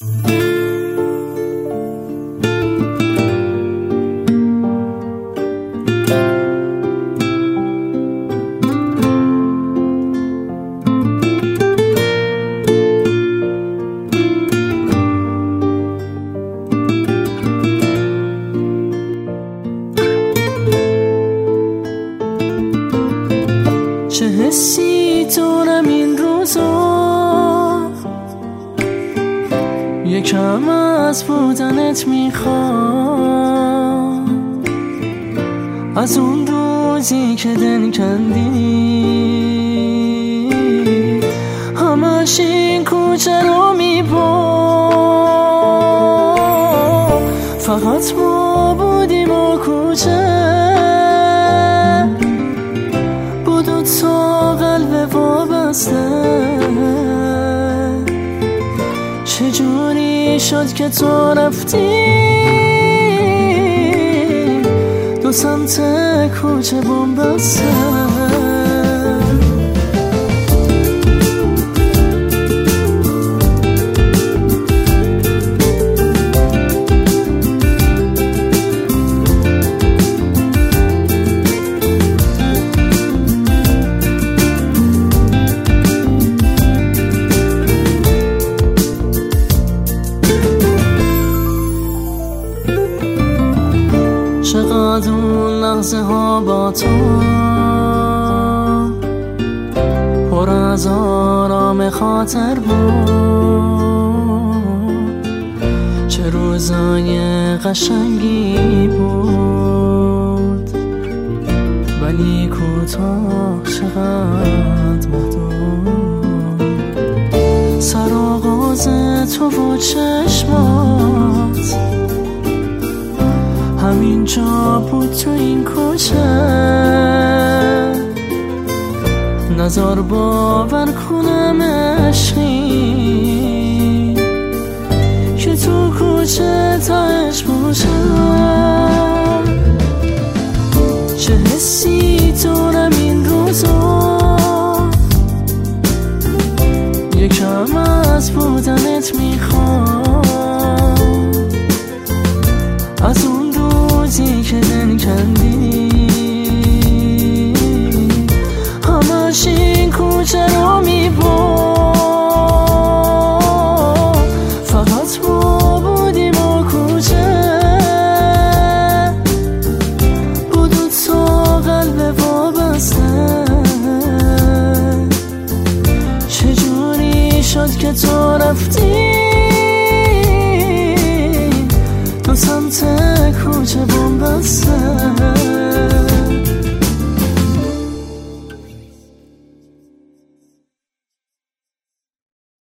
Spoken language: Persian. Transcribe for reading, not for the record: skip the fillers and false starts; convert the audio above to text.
چه حسی دارم این روزا، یکم از بودنت میخوام، از اون روزی که دل کندی همش این کوچه رو میبام، فقط ما بودیم و کوچه تا قلب وابسته. چجوری شد که تو رفتی دو سمت کوچه بنبسته؟ چقدر اون لحظه ها با تو پر از آرام خاطر بود، چه روزای قشنگی بود، ولی کوتاه چقدر محدود. سرآغاز تو و چشمات همینجا بود تو این کوچه، نذار باور کنم عشقی که تو کوچه تاش باشم. چه حسی دارم این روزا، یکم از بودنت میخوام، از اون روزی که دل کندی همش این کوچه رو میبام، فقط ما بودیم و کوچه بود و تا قلب وابسته. چجوری شد که تو رفتی دو سمت کوچه بنبسته؟